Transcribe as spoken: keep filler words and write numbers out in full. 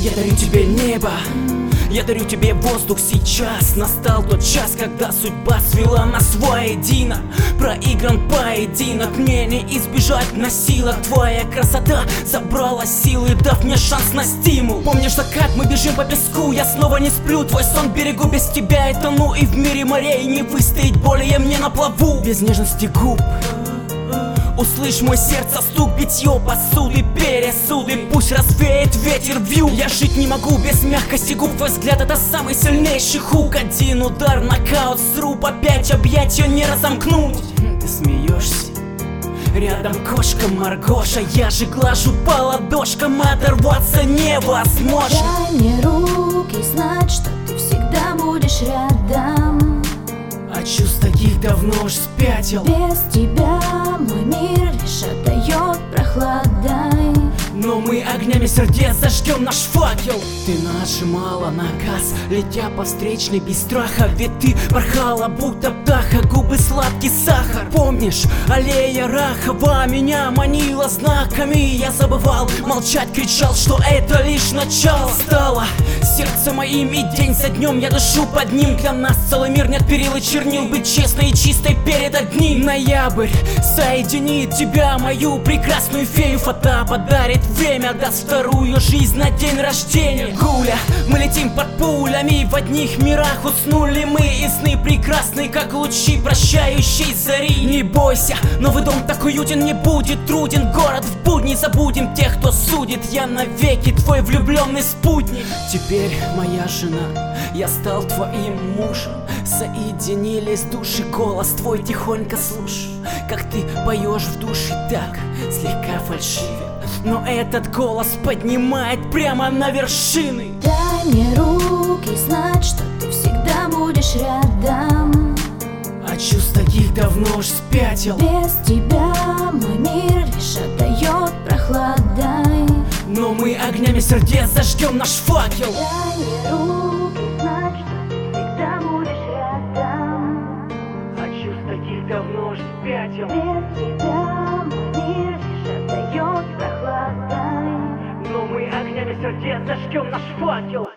Я дарю тебе небо, я дарю тебе воздух сейчас. Настал тот час, когда судьба свела нас воедино. Проигран поединок, мне не избежать насилок. Твоя красота забрала силы, дав мне шанс на стимул. Помнишь закат, мы бежим по песку, я снова не сплю. Твой сон берегу, без тебя я тону, и в мире морей не выстоять более мне на плаву. Без нежности губ услышь мой сердце стук, битье посуды, пересуды. Пусть развеет ветер вью. Я жить не могу без мягкости губ. Твой взгляд — это самый сильнейший хук. Один удар, нокаут, сруб, опять объятия не разомкнуть. Ты смеешься? Рядом кошка Маргоша, я же глажу по ладошкам, оторваться невозможно. Дай мне руки, знать, что ты всегда будешь рядом. А чувств таких давно уж спятил. Без тебя мой мир лишь отдает прохладой. Но мы огнями сердец зажгем наш факел. Ты нажимала на газ, летя по встречной без страха. Ведь ты порхала, будто птаха, губы сладкий сахар. Помнишь, аллея Рахова меня манила знаками. Я забывал молчать, кричал, что это лишь начало. Стало сердце моим, и день за днем я дышу под ним. Для нас целый мир, нет перил и чернил. Быть честной и чистой перед одним. Ноябрь соединит тебя, мою прекрасную фею. Фата подарит время, даст вторую жизнь на день рождения. Гуля, мы летим под пулями, в одних мирах уснули мы. И сны прекрасны, как лучи прощающей зари. Не бойся, новый дом так уютен, не будет труден. Город в будни, забудем тех, кто судит. Я навеки твой влюбленный спутник. Теперь моя жена, я стал твоим мужем. Соединились души, голос твой тихонько слушаю. Как ты поешь в душе так, слегка фальшивит. Но этот голос поднимает прямо на вершины. Дай мне руки, знать, что ты всегда будешь рядом. А чувств таких давно уж спятил. Без тебя мой мир лишь отдает прохладой. Но мы огнями сердец зажгем наш факел. Дай мне руки, знать, что ты всегда будешь рядом. А чувств таких давно уж спятил. Без тебя мой мир лишь отдает прохладой. Но мы огнями сердец зажгем наш факел.